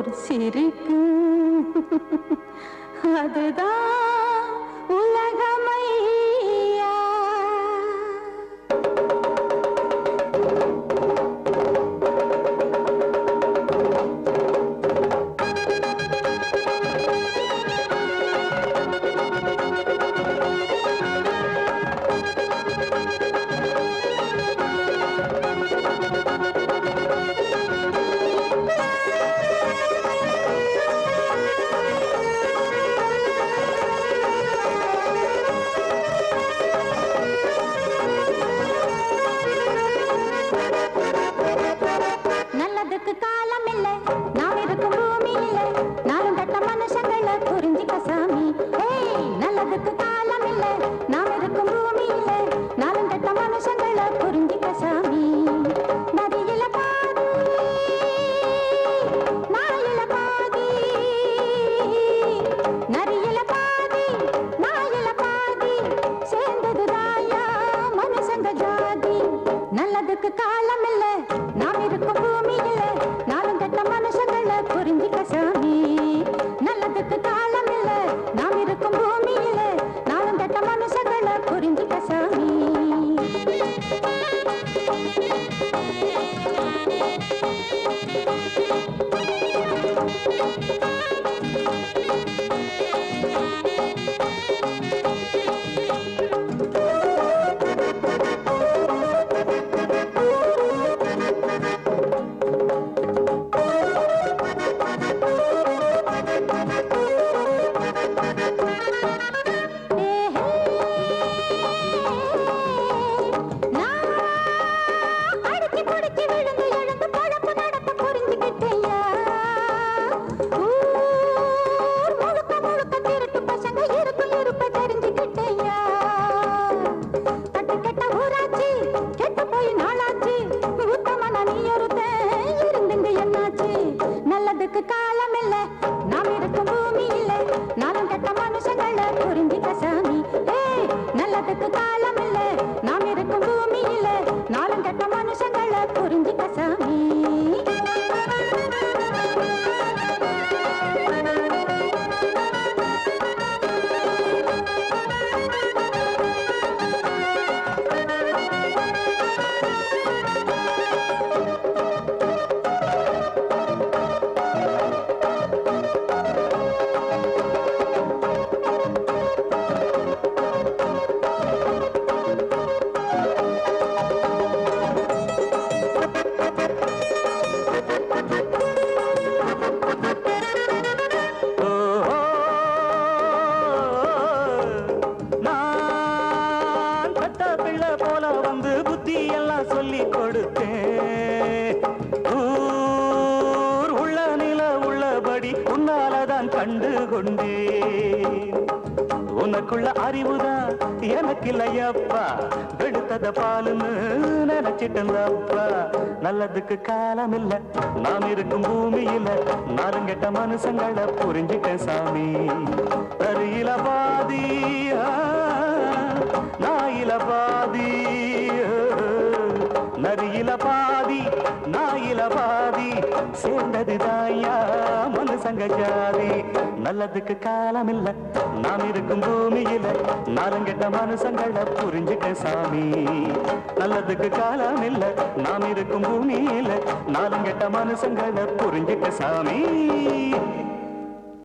சிரிக்கும் அதுதான் உலகமையா. நல்லதுக்கு காலம் இல்லை, நாம் இருக்கும் பூமி இல்லை, நானும் கட்ட மனுஷங்களை புரிஞ்சிக்க சாமி. நல்லதுக்கு காலம் இல்லை, நாம் இருக்கும் பூமி இல்லை, நானும் கட்ட மனுஷங்களை புரிஞ்சிக்க சாமி. நதியில பாதி நாயில பாதி, நரியில பாதி நாயில பாதி, சேர்ந்தது தாயா மனுஷங்க ஜாதி. நல்லதுக்கு காலம் இல்லை, நாம் இருக்கும் பூமி இல்லை, நானும் கட்ட மனுஷங்களை புரிஞ்சிக்க சாமி. நல்லதுக்கு காலம் இல்லை, நாம் இருக்கும் பூமி இல்லை, நானும் கட்ட மனுஷங்களை புரிஞ்சிக்க சாமி. நல்லதுக்கு காலம் இல்லை, நாம் இருக்கும் பூமி இல்லை, நானும் கட்ட மனுஷங்களை புரிஞ்சிக்க சாமி. நல்லதுக்கு காலம் இல்லை, நாம் இருக்கும் பூமி இல்லை, நானும் கட்ட மனுஷங்களை புரிஞ்சிக்க சாமி. சொல்லி கொடுத்தேன், ஊர் உள்ள நில உள்ளபடி உன்னாலதான் கண்டு கொண்டேன். உனக்குள்ள அறிவுதான் எனக்கு இல்லையப்பா, வெளுத்தத பாலுன்னு நினைச்சிட்டப்பா. நல்லதுக்கு காலம் இல்ல, நாம் இருக்கும் பூமியில, நானும் கெட்ட மனுஷங்களை புரிஞ்சுக்க சாமி. தரியில பாதி நாயில பாதி, நரியில பாதி நாயில பாதி, சேர்ந்தது தாயா மனுஷங்க ஜாதி. நல்லதுக்கு காலம் இல்ல, நாம் இருக்கும் பூமியில, நானும் கெட்ட மனுஷங்களை புரிஞ்சுக்க சாமி. நல்லதுக்கு காலம் இல்ல, நாம் இருக்கும் பூமியில, நானும் கெட்ட மனுஷங்களை புரிஞ்சுக்க சாமி.